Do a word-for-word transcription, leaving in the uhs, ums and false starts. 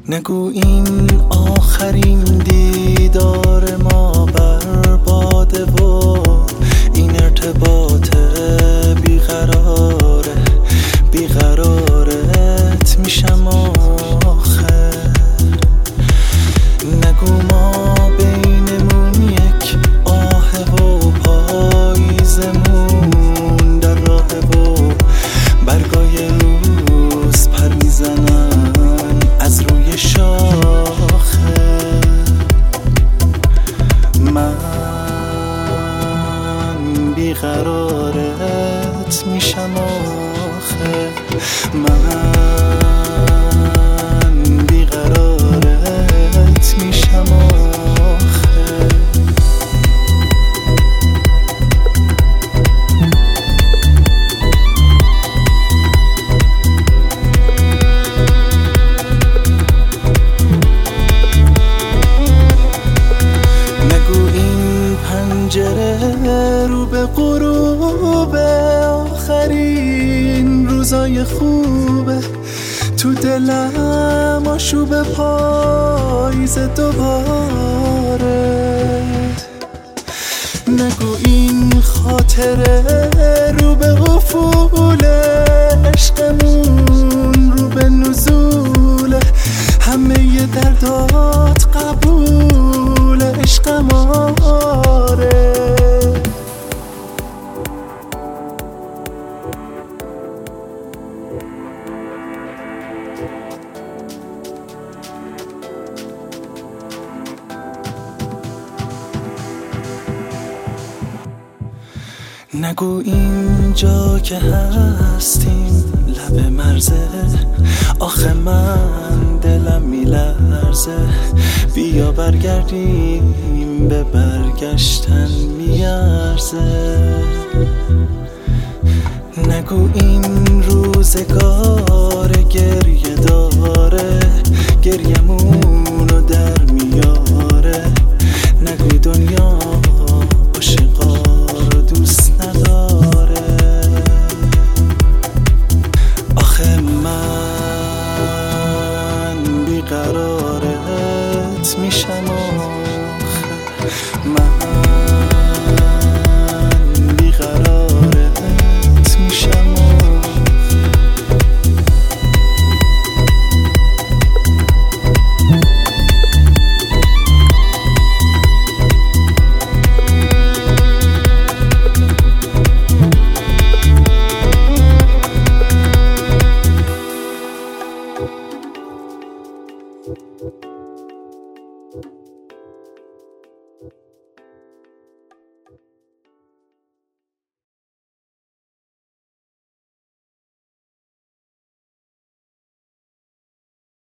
نگو این آخرین دیدار ما برباده و این ارتباط بیقراره بیقرارت میشم آخر. نگو ما بینمون یک آه و پاییزمون در راهه و برگای روز پر میزنن از روی شاخه. من بیقرارت میشم آخه، من بیقرارت میشم آخه. نگو این پنجره رو به غروب آخرین روزای خوبه، تو دلم آشوب پاییز دوباره. نگو این خاطره رو به افول عشقمون رو به نزوله، همه دردات قبول عشقم آره. نگو اینجا که هستیم لب مرزه، آخه من دلم میلرزه. بیا برگردیم به برگشتن میارزه. نگو این روزگار گریه داره، گریمونو در میاره. نگو دنیا عاشقا رو دوست نداره، آخه من بیقرارت میشم آخه، من بیقرارت میشم آخه. Thank you.